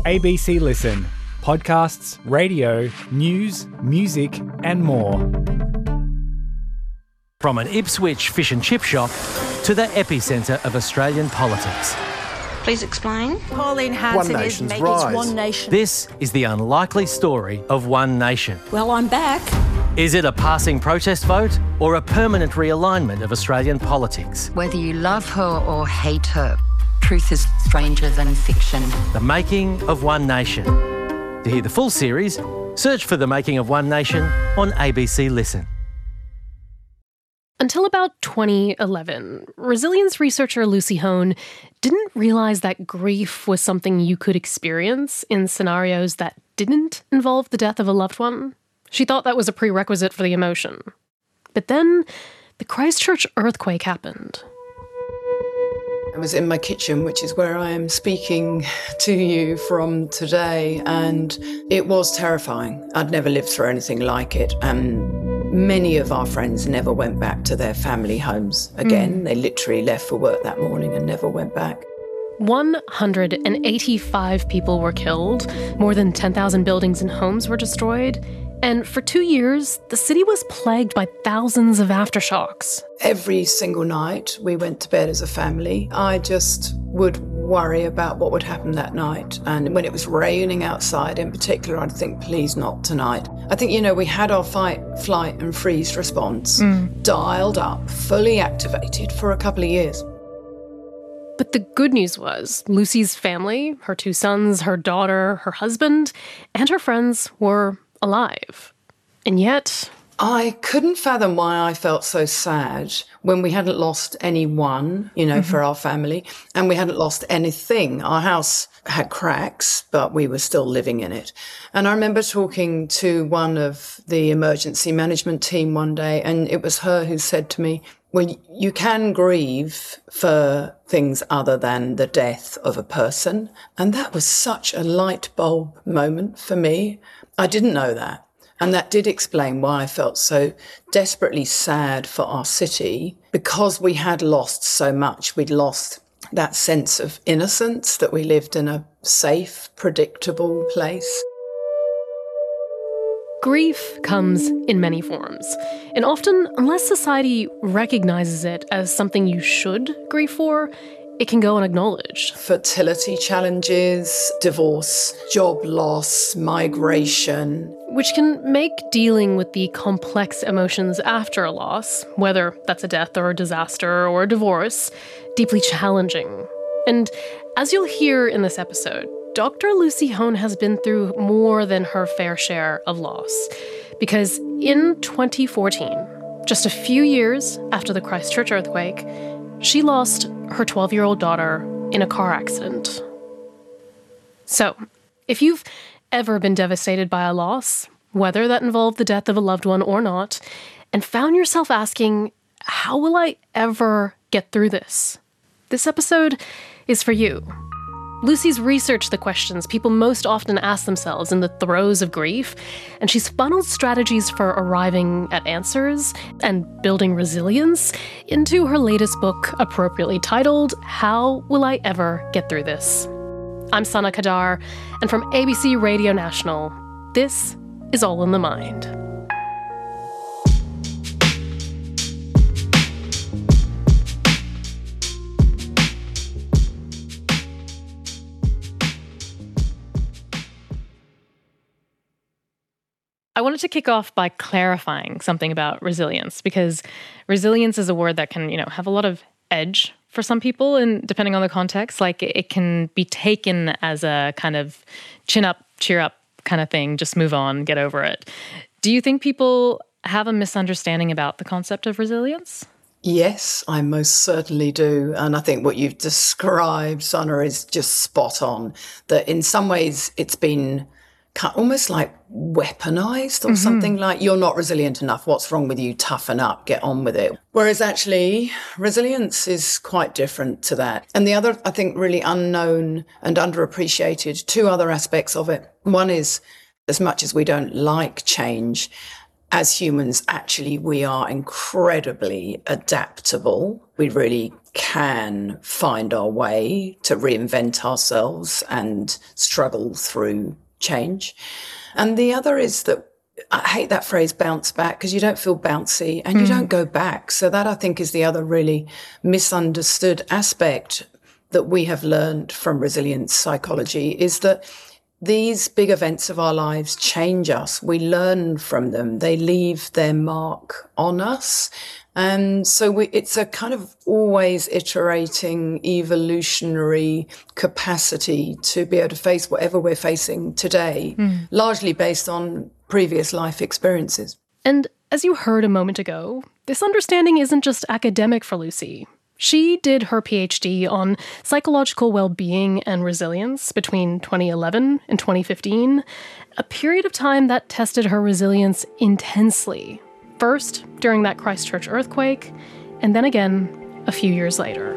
ABC Listen. Podcasts, radio, news, music and more. From an Ipswich fish and chip shop to the epicentre of Australian politics. Please explain. Pauline Hanson One is Nation's making rise. One Nation. This is the unlikely story of One Nation. Well, I'm back. Is it a passing protest vote or a permanent realignment of Australian politics? Whether you love her or hate her, truth is stranger than fiction. The Making of One Nation. To hear the full series, search for The Making of One Nation on ABC Listen. Until about 2011, resilience researcher Lucy Hone didn't realise that grief was something you could experience in scenarios that didn't involve the death of a loved one. She thought that was a prerequisite for the emotion. But then, the Christchurch earthquake happened. I was in my kitchen, which is where I am speaking to you from today, and it was terrifying. I'd never lived through anything like it, and many of our friends never went back to their family homes again. They literally left for work that morning and never went back. 185 people were killed, more than 10,000 buildings and homes were destroyed, and for 2 years, the city was plagued by thousands of aftershocks. Every single night we went to bed as a family. I just would worry about what would happen that night. And when it was raining outside in particular, I'd think, please not tonight. I think, we had our fight, flight and freeze response dialed up, fully activated for a couple of years. But the good news was Lucy's family, her 2 sons, her daughter, her husband, and her friends were alive. And yet, I couldn't fathom why I felt so sad when we hadn't lost anyone, for our family, and we hadn't lost anything. Our house had cracks, but we were still living in it. And I remember talking to one of the emergency management team one day, and it was her who said to me, well, you can grieve for things other than the death of a person. And that was such a light bulb moment for me. I didn't know that. And that did explain why I felt so desperately sad for our city, because we had lost so much. We'd lost that sense of innocence, that we lived in a safe, predictable place. grief comes in many forms. And often, unless society recognizes it as something you should grieve for, it can go unacknowledged. Fertility challenges, divorce, job loss, migration. Which can make dealing with the complex emotions after a loss, whether that's a death or a disaster or a divorce, deeply challenging. And as you'll hear in this episode, Dr. Lucy Hone has been through more than her fair share of loss. Because in 2014, just a few years after the Christchurch earthquake, she lost her 12-year-old daughter in a car accident. So, if you've ever been devastated by a loss, whether that involved the death of a loved one or not, and found yourself asking, how will I ever get through this? This episode is for you. Lucy's researched the questions people most often ask themselves in the throes of grief, and she's funneled strategies for arriving at answers and building resilience into her latest book, appropriately titled, How Will I Ever Get Through This? I'm Sana Kadar, and from ABC Radio National, this is All in the Mind. I wanted to kick off by clarifying something about resilience, because resilience is a word that can, have a lot of edge for some people, and depending on the context, like it can be taken as a kind of chin up, cheer up kind of thing, just move on, get over it. Do you think people have a misunderstanding about the concept of resilience? Yes, I most certainly do. And I think what you've described, Sana, is just spot on. That in some ways it's been almost like weaponized or something, like you're not resilient enough. What's wrong with you? Toughen up, get on with it. Whereas actually resilience is quite different to that. And the other, I think, really unknown and underappreciated, 2 other aspects of it. One is, as much as we don't like change, as humans, actually, we are incredibly adaptable. We really can find our way to reinvent ourselves and struggle through change. And the other is that I hate that phrase bounce back, because you don't feel bouncy and you don't go back. So that, I think, is the other really misunderstood aspect that we have learned from resilience psychology, is that these big events of our lives change us. We learn from them. They leave their mark on us. And so it's a kind of always iterating evolutionary capacity to be able to face whatever we're facing today, largely based on previous life experiences. And as you heard a moment ago, this understanding isn't just academic for Lucy. She did her PhD on psychological well-being and resilience between 2011 and 2015, a period of time that tested her resilience intensely. First, during that Christchurch earthquake, and then again a few years later.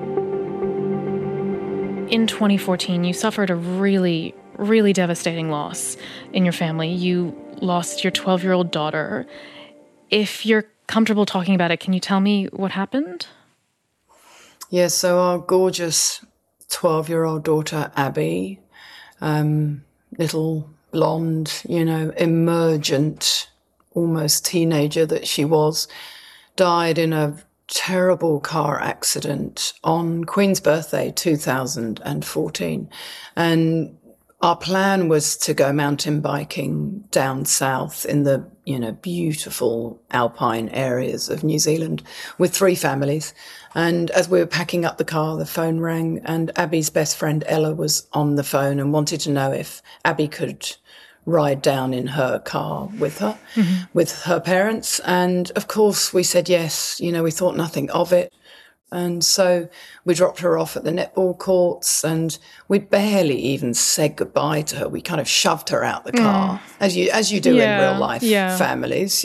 In 2014, you suffered a really, really devastating loss in your family. You lost your 12-year-old daughter. If you're comfortable talking about it, can you tell me what happened? Yeah, so our gorgeous 12-year-old daughter, Abby, little blonde, emergent, almost teenager that she was, died in a terrible car accident on Queen's birthday, 2014. And our plan was to go mountain biking down south in the, beautiful alpine areas of New Zealand with 3 families. And as we were packing up the car, the phone rang, and Abby's best friend Ella was on the phone and wanted to know if Abby could ride down in her car with her, with her parents. And of course we said yes, we thought nothing of it. And so we dropped her off at the netball courts, and we barely even said goodbye to her. We kind of shoved her out the car, as you do in real life families,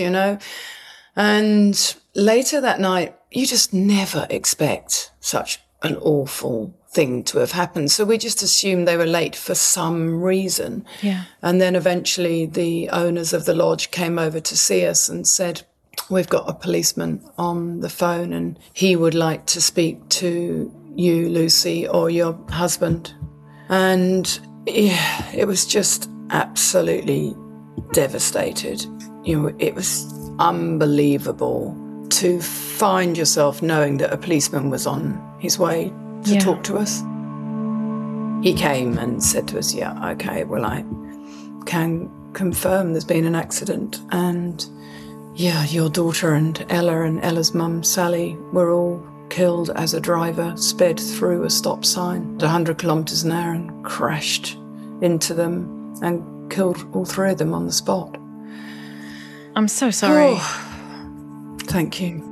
And later that night, you just never expect such an awful thing to have happened. So we just assumed they were late for some reason. Yeah. And then eventually the owners of the lodge came over to see us and said, "We've got a policeman on the phone and he would like to speak to you, Lucy, or your husband." And it was just absolutely devastated. It was unbelievable to find yourself knowing that a policeman was on his way to talk to us. He came and said to us, "Yeah, okay, well, I can confirm there's been an accident, and your daughter and Ella's mum, Sally, were all killed as a driver sped through a stop sign at 100 kilometres an hour and crashed into them and killed all 3 of them on the spot." I'm so sorry. Thank you.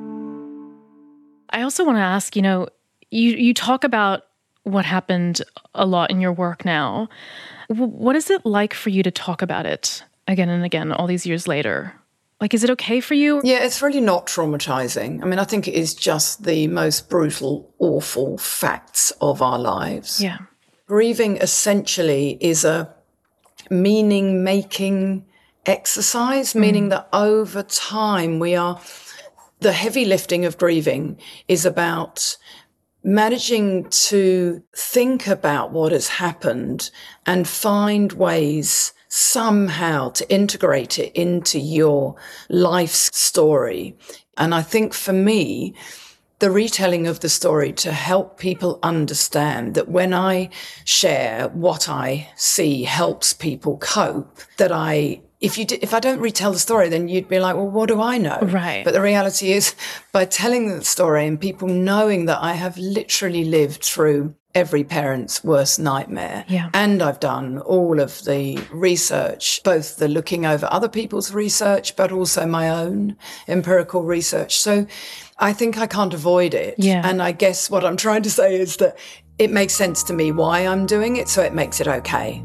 I also want to ask, you talk about what happened a lot in your work now. What is it like for you to talk about it again and again all these years later? Like, is it okay for you? Yeah, it's really not traumatizing. I mean, I think it is just the most brutal, awful facts of our lives. Yeah. Grieving essentially is a meaning-making exercise, meaning that over time the heavy lifting of grieving is about managing to think about what has happened and find ways somehow to integrate it into your life's story. And I think for me, the retelling of the story to help people understand that when I share what I see helps people cope, that if I don't retell the story, then you'd be like, well, what do I know? Right. But the reality is, by telling the story and people knowing that I have literally lived through every parent's worst nightmare, and I've done all of the research, both the looking over other people's research, but also my own empirical research. So I think I can't avoid it. Yeah. And I guess what I'm trying to say is that it makes sense to me why I'm doing it, so it makes it okay.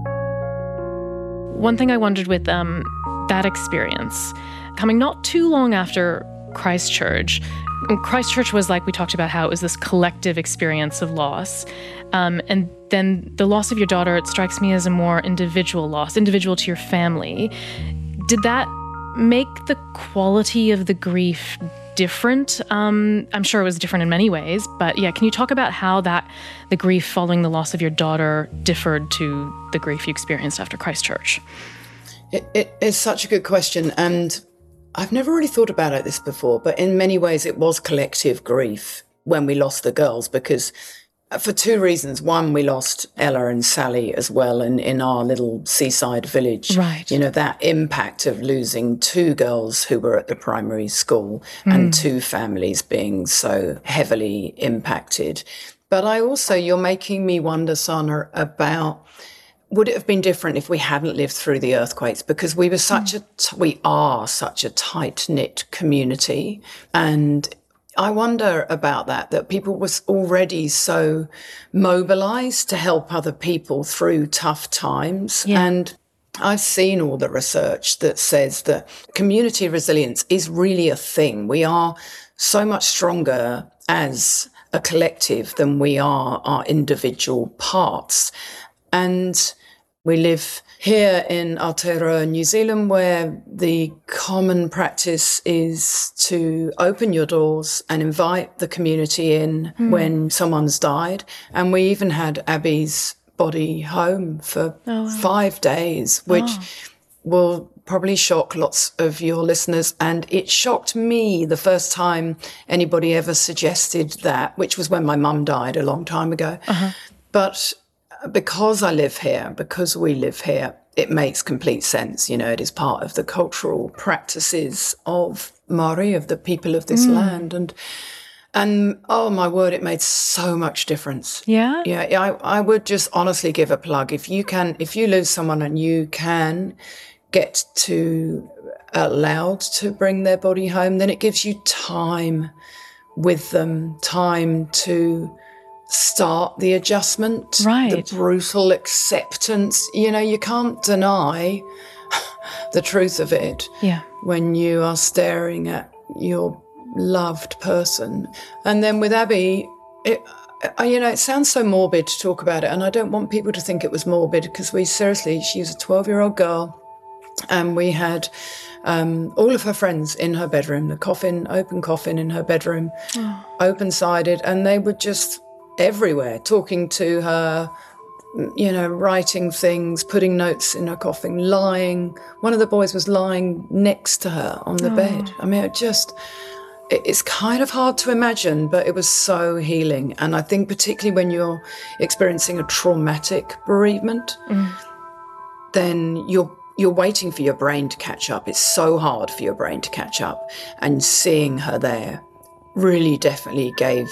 One thing I wondered with that experience, coming not too long after Christchurch. Christchurch was, like we talked about, how it was this collective experience of loss. And then the loss of your daughter, it strikes me as a more individual loss, individual to your family. Did that make the quality of the grief different. I'm sure it was different in many ways, but yeah, can you talk about how the grief following the loss of your daughter differed to the grief you experienced after Christchurch? It is such a good question, and I've never really thought about this before, but in many ways it was collective grief when we lost the girls, because for two reasons. One, we lost Ella and Sally as well in our little seaside village. Right. You know, that impact of losing two girls who were at the primary school and two families being so heavily impacted. But you're making me wonder, Sana, about would it have been different if we hadn't lived through the earthquakes? Because we were we are such a tight-knit community, and I wonder about that people was already so mobilized to help other people through tough times. Yeah. And I've seen all the research that says that community resilience is really a thing. We are so much stronger as a collective than we are our individual parts. And we live here in Aotearoa, New Zealand, where the common practice is to open your doors and invite the community in when someone's died. And we even had Abby's body home for 5 days, which will probably shock lots of your listeners. And it shocked me the first time anybody ever suggested that, which was when my mum died a long time ago. But because we live here, it makes complete sense. You know, it is part of the cultural practices of Māori, of the people of this land. And oh my word, it made so much difference. Yeah? Yeah, I would just honestly give a plug. If you lose someone and you can get allowed to bring their body home, then it gives you time with them, time to start the adjustment, right? The brutal acceptance. You know, you can't deny the truth of it. Yeah. When you are staring at your loved person. And then with Abby, it sounds so morbid to talk about it, and I don't want people to think it was morbid, because she was a 12-year-old girl, and we had all of her friends in her bedroom, open coffin in her bedroom, open-sided, and they were just everywhere, talking to her, you know, writing things, putting notes in her coffin, lying. One of the boys was lying next to her on the bed. I mean, it's kind of hard to imagine, but it was so healing. And I think particularly when you're experiencing a traumatic bereavement, then you're waiting for your brain to catch up. It's so hard for your brain to catch up. And seeing her there really definitely gave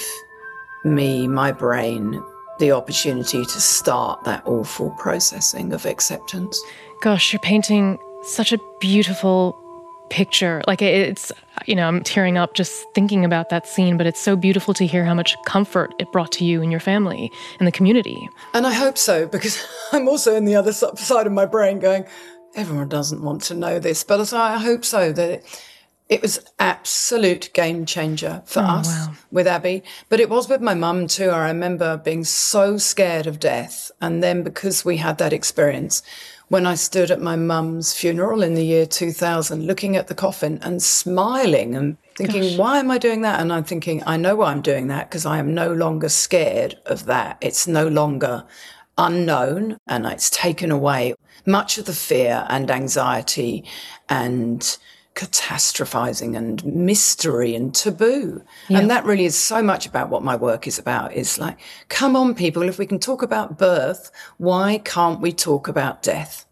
my brain, the opportunity to start that awful processing of acceptance. Gosh, you're painting such a beautiful picture. Like, it's, you know, I'm tearing up just thinking about that scene, but it's so beautiful to hear how much comfort it brought to you and your family and the community. And I hope so, because I'm also in the other side of my brain going, everyone doesn't want to know this, but I hope so, that it was absolute game changer for us with Abby. But it was with my mum too. I remember being so scared of death. And then because we had that experience, when I stood at my mum's funeral in the year 2000, looking at the coffin and smiling and thinking, why am I doing that? And I'm thinking, I know why I'm doing that, because I am no longer scared of that. It's no longer unknown, and it's taken away much of the fear and anxiety and catastrophizing and mystery and taboo. Yeah. And that really is so much about what my work is about. It's like, come on, people, if we can talk about birth, why can't we talk about death?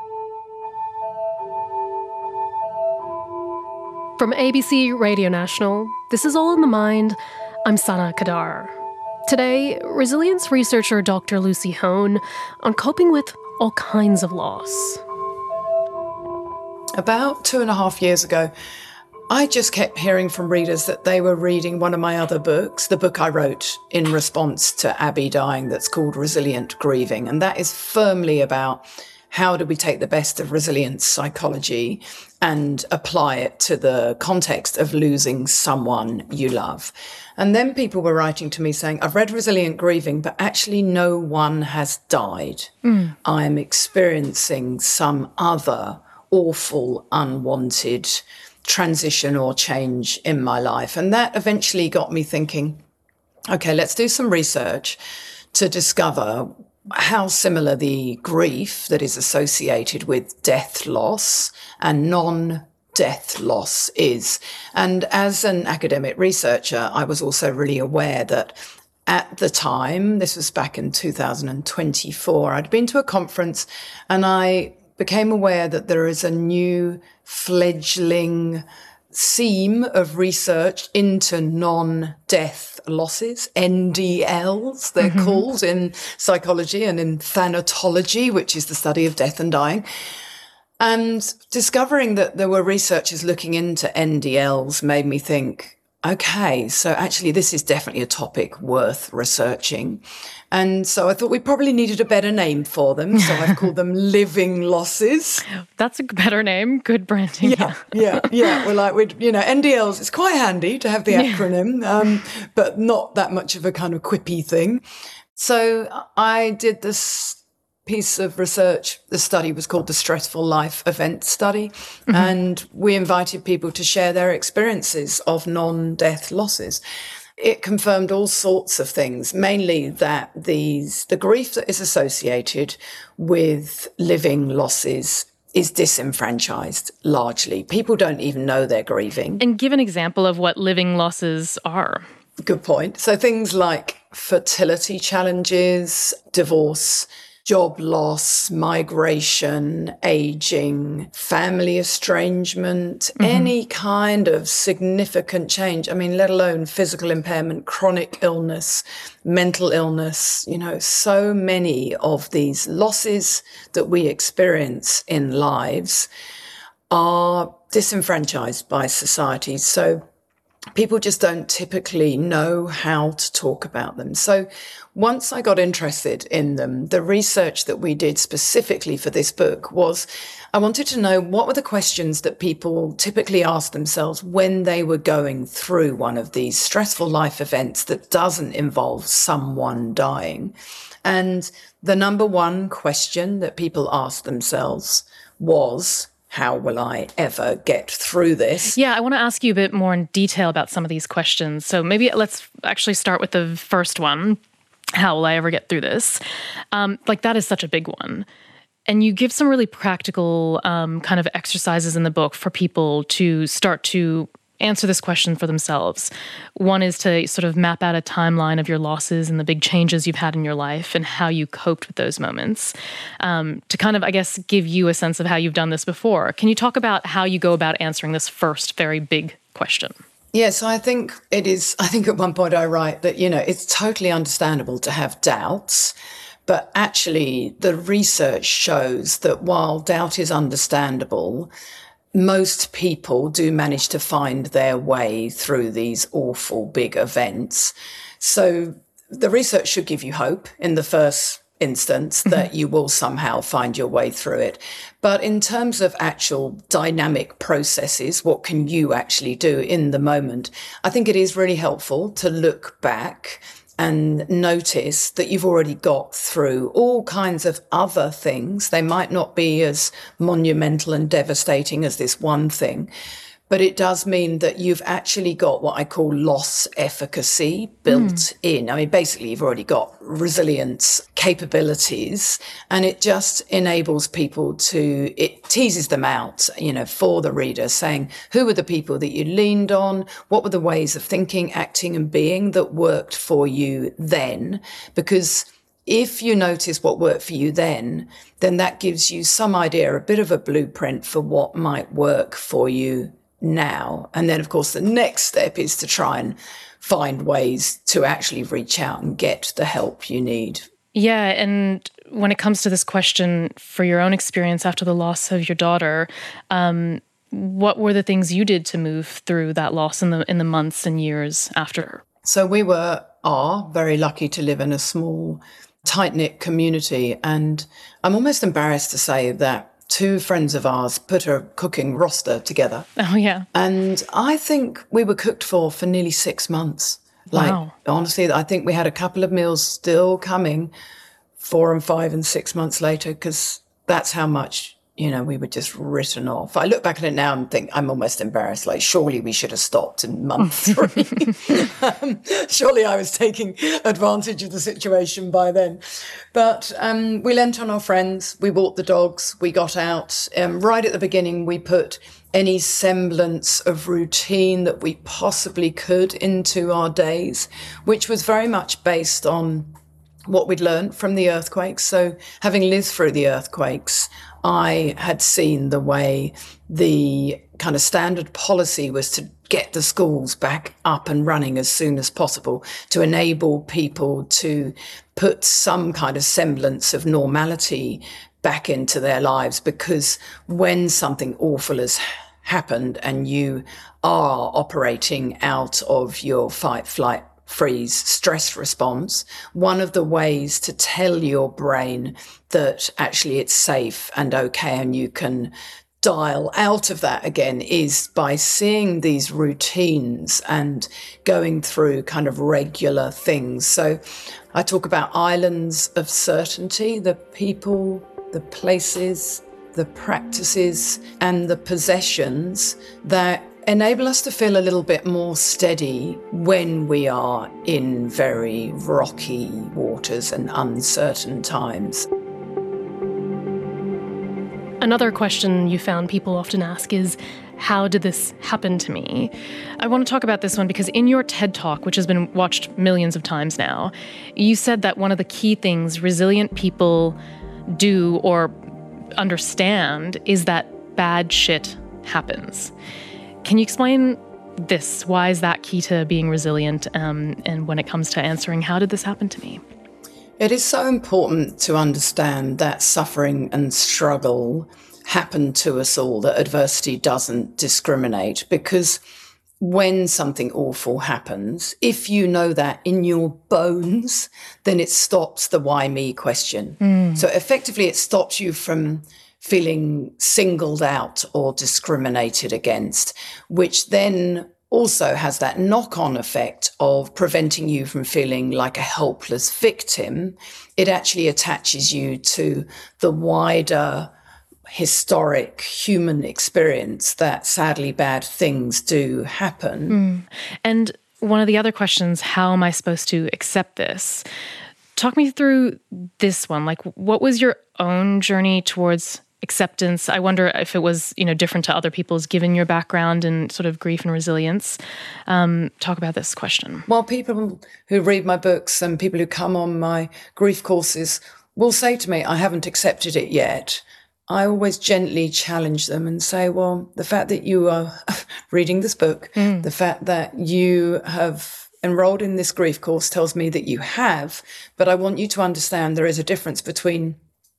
From ABC Radio National, this is All in the Mind. I'm Sana Kadar. Today, resilience researcher Dr. Lucy Hone on coping with all kinds of loss. About 2.5 years ago, I just kept hearing from readers that they were reading one of my other books, the book I wrote in response to Abby dying, that's called Resilient Grieving. And that is firmly about how do we take the best of resilience psychology and apply it to the context of losing someone you love. And then people were writing to me saying, I've read Resilient Grieving, but actually no one has died. I'm experiencing some other awful, unwanted transition or change in my life. And that eventually got me thinking, okay, let's do some research to discover how similar the grief that is associated with death loss and non-death loss is. And as an academic researcher, I was also really aware that at the time, this was back in 2024, I'd been to a conference and I became aware that there is a new fledgling seam of research into non-death losses, NDLs, they're called in psychology and in thanatology, which is the study of death and dying. And discovering that there were researchers looking into NDLs made me think, okay, so actually this is definitely a topic worth researching. And so I thought we probably needed a better name for them. So I've called them living losses. That's a better name. Good branding. Yeah. We're like, NDLs, it's quite handy to have the acronym, but not that much of a kind of quippy thing. So I did this piece of research. The study was called the Stressful Life Event Study. And we invited people to share their experiences of non-death losses. It confirmed all sorts of things, mainly that the grief that is associated with living losses is disenfranchised largely. People don't even know they're grieving. And give an example of what living losses are. Good point. So things like fertility challenges, divorce, job loss, migration, aging, family estrangement, any kind of significant change. I mean, let alone physical impairment, chronic illness, mental illness, so many of these losses that we experience in lives are disenfranchised by society. So people just don't typically know how to talk about them. So once I got interested in them, the research that we did specifically for this book was I wanted to know what were the questions that people typically ask themselves when they were going through one of these stressful life events that doesn't involve someone dying. And the number one question that people asked themselves was, how will I ever get through this? Yeah, I want to ask you a bit more in detail about some of these questions. So maybe let's actually start with the first one. How will I ever get through this? That is such a big one. And you give some really practical kind of exercises in the book for people to start to answer this question for themselves. One is to sort of map out a timeline of your losses and the big changes you've had in your life and how you coped with those moments. To kind of, I guess, give you a sense of how you've done this before. Can you talk about how you go about answering this first very big question? Yes, I think at one point I write that, it's totally understandable to have doubts, but actually the research shows that while doubt is understandable, most people do manage to find their way through these awful big events. So the research should give you hope in the first instance that you will somehow find your way through it. But in terms of actual dynamic processes, what can you actually do in the moment? I think it is really helpful to look back and notice that you've already got through all kinds of other things. They might not be as monumental and devastating as this one thing, but it does mean that you've actually got what I call loss efficacy built in. I mean, basically, you've already got resilience capabilities, and it just enables people it teases them out, for the reader, saying, who were the people that you leaned on? What were the ways of thinking, acting, and being that worked for you then? Because if you notice what worked for you then that gives you some idea, a bit of a blueprint for what might work for you now. And then, of course, the next step is to try and find ways to actually reach out and get the help you need. Yeah, and when it comes to this question, for your own experience after the loss of your daughter, what were the things you did to move through that loss in the months and years after? So we are very lucky to live in a small, tight-knit community, and I'm almost embarrassed to say that two friends of ours put a cooking roster together. Oh, yeah. And I think we were cooked for nearly 6 months. Wow. Honestly, I think we had a couple of meals still coming 4 and 5 and 6 months later, because that's how much we were just written off. I look back at it now and think I'm almost embarrassed. Like, surely we should have stopped in month 3. Surely I was taking advantage of the situation by then. But we lent on our friends. We walked the dogs. We got out. Right at the beginning, we put any semblance of routine that we possibly could into our days, which was very much based on what we'd learned from the earthquakes. So having lived through the earthquakes, I had seen the way the kind of standard policy was to get the schools back up and running as soon as possible, to enable people to put some kind of semblance of normality back into their lives. Because when something awful has happened and you are operating out of your fight, flight, freeze stress response, one of the ways to tell your brain that actually it's safe and okay and you can dial out of that again is by seeing these routines and going through kind of regular things. So I talk about islands of certainty, the people, the places, the practices and the possessions that enable us to feel a little bit more steady when we are in very rocky waters and uncertain times. Another question you found people often ask is, how did this happen to me? I want to talk about this one because in your TED Talk, which has been watched millions of times now, you said that one of the key things resilient people do or understand is that bad shit happens. Can you explain this? Why is that key to being resilient? And when it comes to answering, how did this happen to me? It is so important to understand that suffering and struggle happen to us all, that adversity doesn't discriminate, because when something awful happens, if you know that in your bones, then it stops the why me question. So effectively it stops you from feeling singled out or discriminated against, which then also has that knock-on effect of preventing you from feeling like a helpless victim. It actually attaches you to the wider historic human experience that sadly bad things do happen. And one of the other questions, how am I supposed to accept this? Talk me through this one. Like, what was your own journey towards acceptance? I wonder if it was, different to other people's, given your background in sort of grief and resilience. Talk about this question. Well, people who read my books and people who come on my grief courses will say to me, I haven't accepted it yet. I always gently challenge them and say, well, the fact that you are reading this book, the fact that you have enrolled in this grief course tells me that you have, but I want you to understand there is a difference between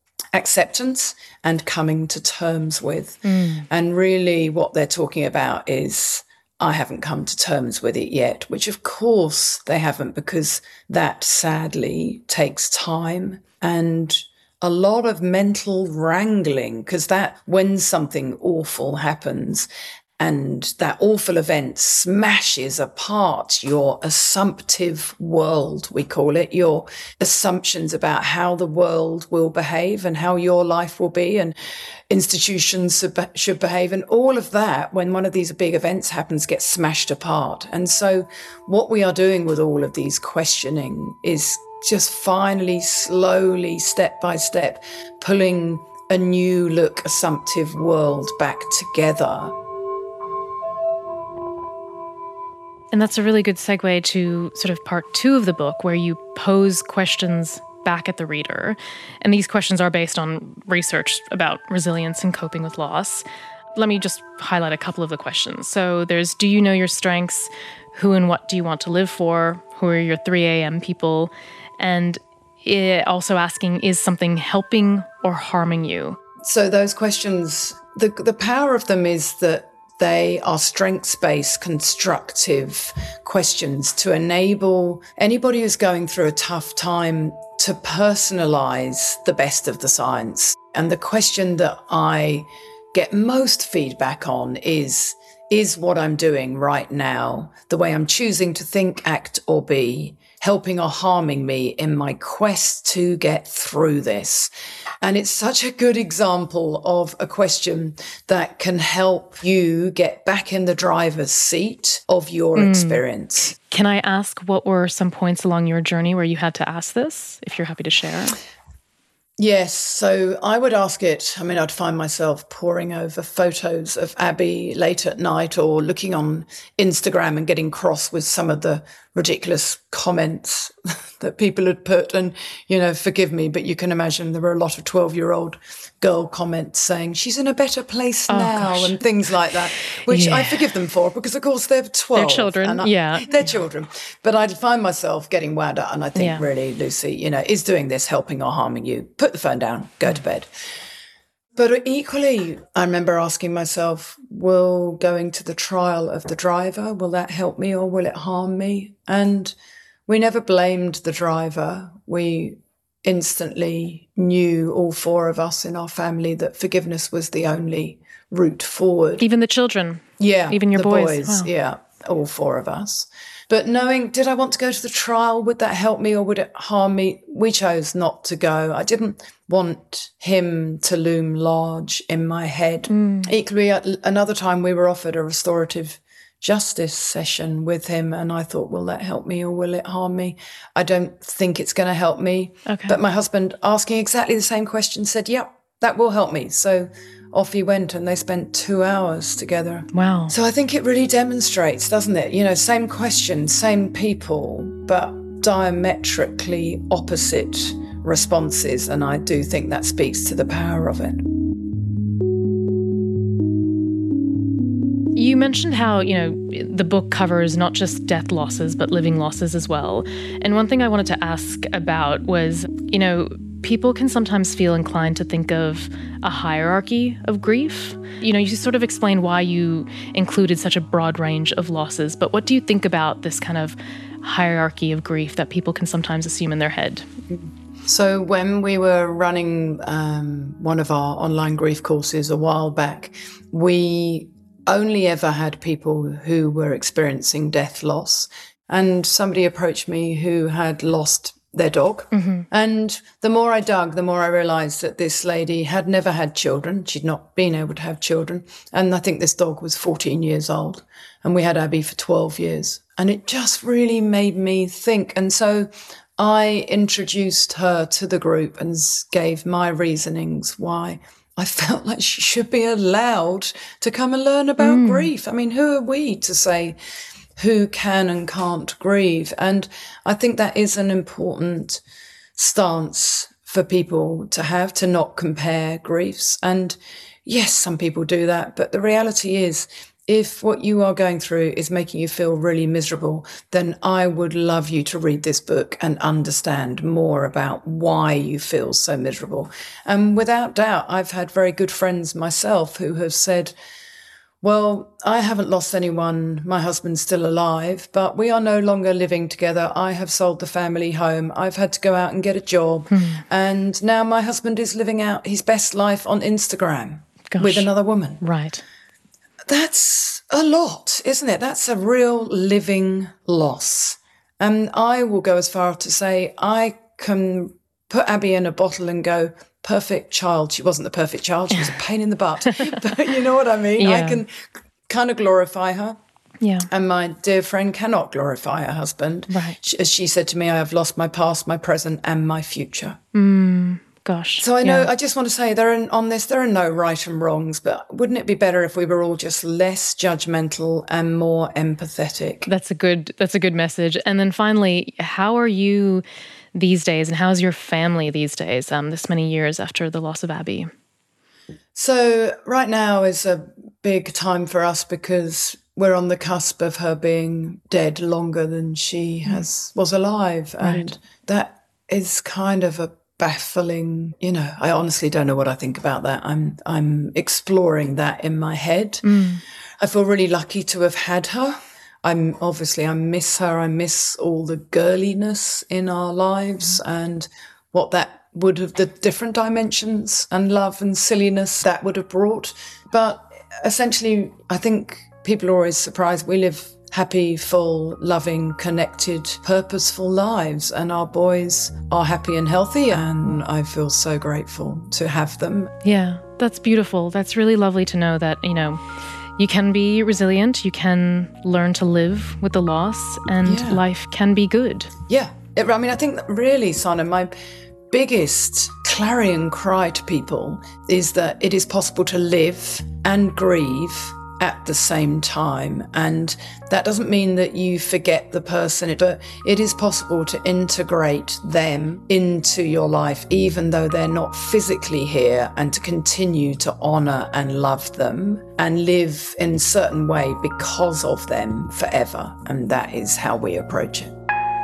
acceptance and coming to terms with. And really what they're talking about is, I haven't come to terms with it yet, which of course they haven't, because that sadly takes time and a lot of mental wrangling, because that when something awful happens and that awful event smashes apart your assumptive world, we call it, your assumptions about how the world will behave and how your life will be and institutions should behave. And all of that, when one of these big events happens, gets smashed apart. And so what we are doing with all of these questioning is just finally, slowly, step by step, pulling a new look, assumptive world back together. And that's a really good segue to sort of part 2 of the book, where you pose questions back at the reader. And these questions are based on research about resilience and coping with loss. Let me just highlight a couple of the questions. So there's, do you know your strengths? Who and what do you want to live for? Who are your 3 a.m. people? And also asking, is something helping or harming you? So those questions, the power of them is that they are strengths-based, constructive questions to enable anybody who's going through a tough time to personalize the best of the science. And the question that I get most feedback on is what I'm doing right now, the way I'm choosing to think, act, or be, helping or harming me in my quest to get through this? And it's such a good example of a question that can help you get back in the driver's seat of your experience. Can I ask what were some points along your journey where you had to ask this, if you're happy to share? Yes, so I would ask it. I mean, I'd find myself poring over photos of Abby late at night or looking on Instagram and getting cross with some of the ridiculous comments that people had put. And, you know, forgive me, but you can imagine there were a lot of 12-year-old girl comments saying she's in a better place now and things like that, which I forgive them for because, of course, they're 12. They're children, They're children. But I'd find myself getting wound up and I think, really, Lucy, you know, is doing this helping or harming you? Put the phone down, go to bed. But equally, I remember asking myself, will going to the trial of the driver, will that help me or will it harm me? And we never blamed the driver. We instantly knew, all four of us in our family, that forgiveness was the only route forward. Even the children? Yeah. Even your boys? Wow. Yeah, all four of us. But knowing, did I want to go to the trial? Would that help me or would it harm me? We chose not to go. I didn't want him to loom large in my head. Equally, at another time we were offered a restorative justice session with him and I thought, will that help me or will it harm me? I don't think it's going to help me. Okay. But my husband, asking exactly the same question, said, yep, that will help me. So off he went and they spent 2 hours together. Wow. So I think it really demonstrates, doesn't it? You know, same question, same people, but diametrically opposite responses. And I do think that speaks to the power of it. You mentioned how, you know, the book covers not just death losses, but living losses as well. And one thing I wanted to ask about was, you know, people can sometimes feel inclined to think of a hierarchy of grief. You know, you sort of explained why you included such a broad range of losses, but what do you think about this kind of hierarchy of grief that people can sometimes assume in their head? So when we were running one of our online grief courses a while back, we only ever had people who were experiencing death loss. And somebody approached me who had lost their dog. And the more I dug, the more I realised that this lady had never had children. She'd not been able to have children. And I think this dog was 14 years old. And we had Abby for 12 years. And it just really made me think. And so I introduced her to the group and gave my reasonings why I felt like she should be allowed to come and learn about grief. I mean, who are we to say who can and can't grieve? And I think that is an important stance for people to have, to not compare griefs. And yes, some people do that, but the reality is, if what you are going through is making you feel really miserable, then I would love you to read this book and understand more about why you feel so miserable. And without doubt, I've had very good friends myself who have said, well, I haven't lost anyone. My husband's still alive, but we are no longer living together. I have sold the family home. I've had to go out and get a job. And now my husband is living out his best life on Instagram with another woman. Right. That's a lot, isn't it? That's a real living loss. And I will go as far to say I can put Abby in a bottle and go, perfect child. She wasn't the perfect child. She was a pain in the butt. But you know what I mean? I can kind of glorify her. Yeah. And my dear friend cannot glorify her husband. Right. As she said to me, I have lost my past, my present, and my future. Gosh. So I know, I just want to say there are no right and wrongs, but wouldn't it be better if we were all just less judgmental and more empathetic? That's a good message. And then finally, how are you these days and how's your family these days, this many years after the loss of Abby? So right now is a big time for us because we're on the cusp of her being dead longer than she was alive. And that is kind of a baffling, I honestly don't know what I think about that. I'm exploring that in my head. I feel really lucky to have had her. I miss her. I miss all the girliness in our lives and what that would have, the different dimensions and love and silliness that would have brought. But essentially, I think people are always surprised. We live happy, full, loving, connected, purposeful lives. And our boys are happy and healthy, and I feel so grateful to have them. Yeah, that's beautiful. That's really lovely to know that, you can be resilient, you can learn to live with the loss, and life can be good. Yeah. I think that really, Sana, my biggest clarion cry to people is that it is possible to live and grieve at the same time. And that doesn't mean that you forget the person, but it is possible to integrate them into your life, even though they're not physically here, and to continue to honour and love them and live in a certain way because of them forever. And that is how we approach it.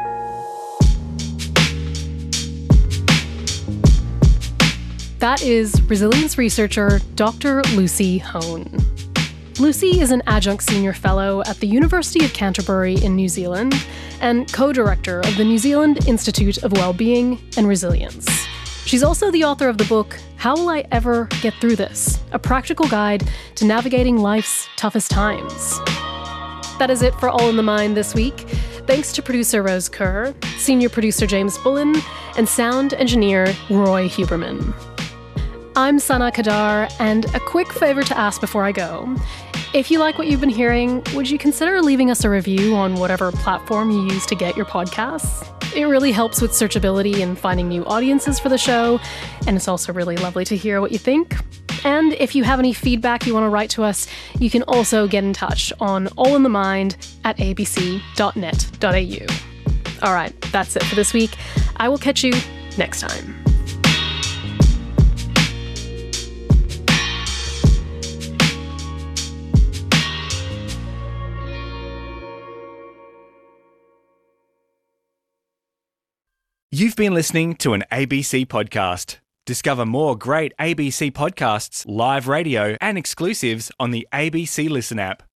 That is resilience researcher Dr. Lucy Hone. Lucy is an adjunct senior fellow at the University of Canterbury in New Zealand and co-director of the New Zealand Institute of Wellbeing and Resilience. She's also the author of the book, How Will I Ever Get Through This? A Practical Guide to Navigating Life's Toughest Times. That is it for All in the Mind this week. Thanks to producer Rose Kerr, senior producer James Bullen, and sound engineer Roy Huberman. I'm Sana Kadar, and a quick favour to ask before I go. If you like what you've been hearing, would you consider leaving us a review on whatever platform you use to get your podcasts? It really helps with searchability and finding new audiences for the show, and it's also really lovely to hear what you think. And if you have any feedback you want to write to us, you can also get in touch on allinthemind@abc.net.au. All right, that's it for this week. I will catch you next time. You've been listening to an ABC podcast. Discover more great ABC podcasts, live radio, and exclusives on the ABC Listen app.